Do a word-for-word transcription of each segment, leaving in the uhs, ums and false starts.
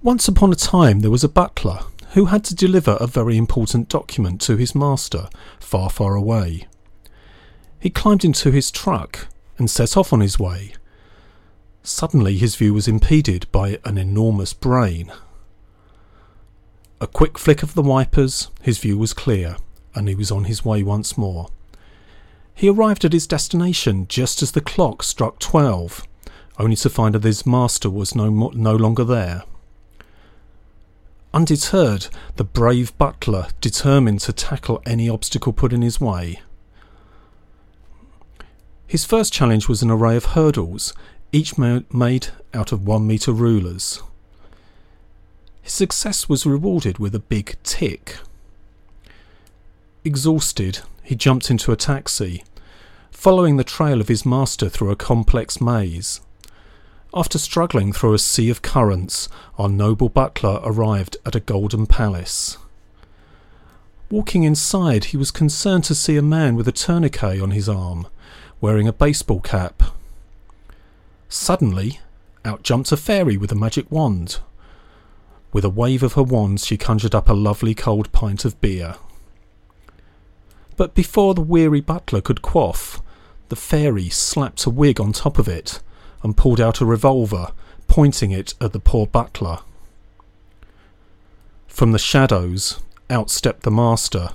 Once upon a time there was a butler who had to deliver a very important document to his master far, far away. He climbed into his truck and set off on his way. Suddenly his view was impeded by an enormous brain. A quick flick of the wipers, his view was clear, and he was on his way once more. He arrived at his destination just as the clock struck twelve, only to find that his master was no, mo- no longer there. Undeterred, the brave butler determined to tackle any obstacle put in his way. His first challenge was an array of hurdles, each ma- made out of one-metre rulers. His success was rewarded with a big tick. Exhausted, he jumped into a taxi, following the trail of his master through a complex maze. After struggling through a sea of currents, our noble butler arrived at a golden palace. Walking inside, he was concerned to see a man with a tourniquet on his arm, wearing a baseball cap. Suddenly, out jumped a fairy with a magic wand. With a wave of her wand, she conjured up a lovely cold pint of beer. But before the weary butler could quaff, the fairy slapped a wig on top of it and pulled out a revolver, pointing it at the poor butler. From the shadows, out stepped the master.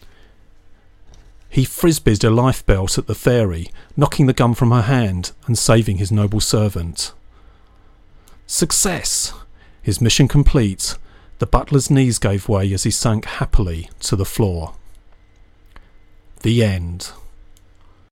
He frisbeed a lifebelt at the fairy, knocking the gun from her hand and saving his noble servant. Success! His mission complete, the butler's knees gave way as he sank happily to the floor. The end.